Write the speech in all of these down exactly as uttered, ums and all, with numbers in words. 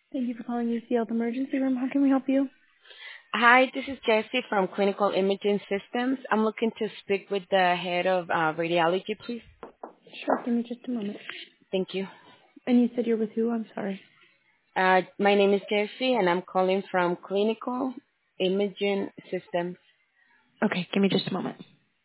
Thank you for calling U C L Emergency Room. How can we help you? Hi, this is Jessie from Clinical Imaging Systems. I'm looking to speak with the head of uh, radiology, please. Sure, give me just a moment. Thank you. And you said you're with who? I'm sorry. Uh, my name is Jessie, and I'm calling from Clinical Imaging Systems. Okay, give me just a moment.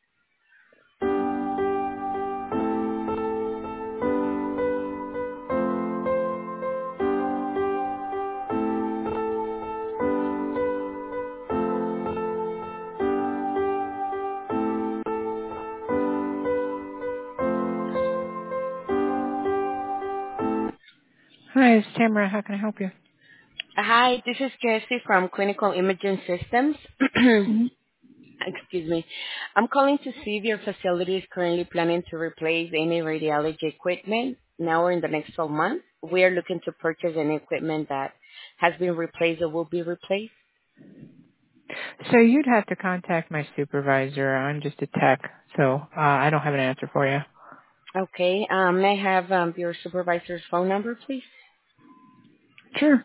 Hi, it's Tamara. How can I help you? Hi, this is Jessie from Clinical Imaging Systems. hmm Excuse me. I'm calling to see if your facility is currently planning to replace any radiology equipment now or in the next twelve months. We are looking to purchase any equipment that has been replaced or will be replaced. So you'd have to contact my supervisor. I'm just a tech, so uh, I don't have an answer for you. Okay. Um, may I have um, your supervisor's phone number, please? Sure.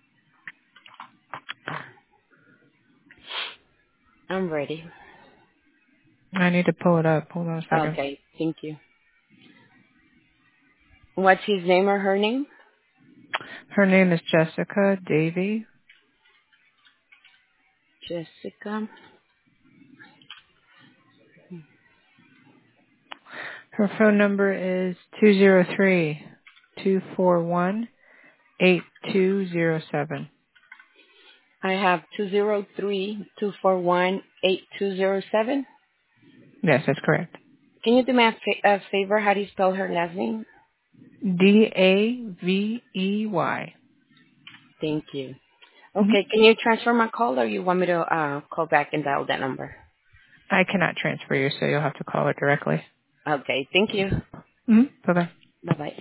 I'm ready. I need to pull it up. Hold on a second. Okay. Thank you. What's his name or her name? Her name is Jessica Davy. Jessica. Her phone number is two zero three two four one eight two zero seven. I have two zero three two four one eight two zero seven. Yes, that's correct. Can you do me a, fa- a favor? How do you spell her last name? D A V E Y. Thank you. Mhm. Okay. Can you transfer my call or you want me to uh, call back and dial that number? I cannot transfer you, so you'll have to call her directly. Okay. Thank you. Mm-hmm. Bye-bye. Bye-bye.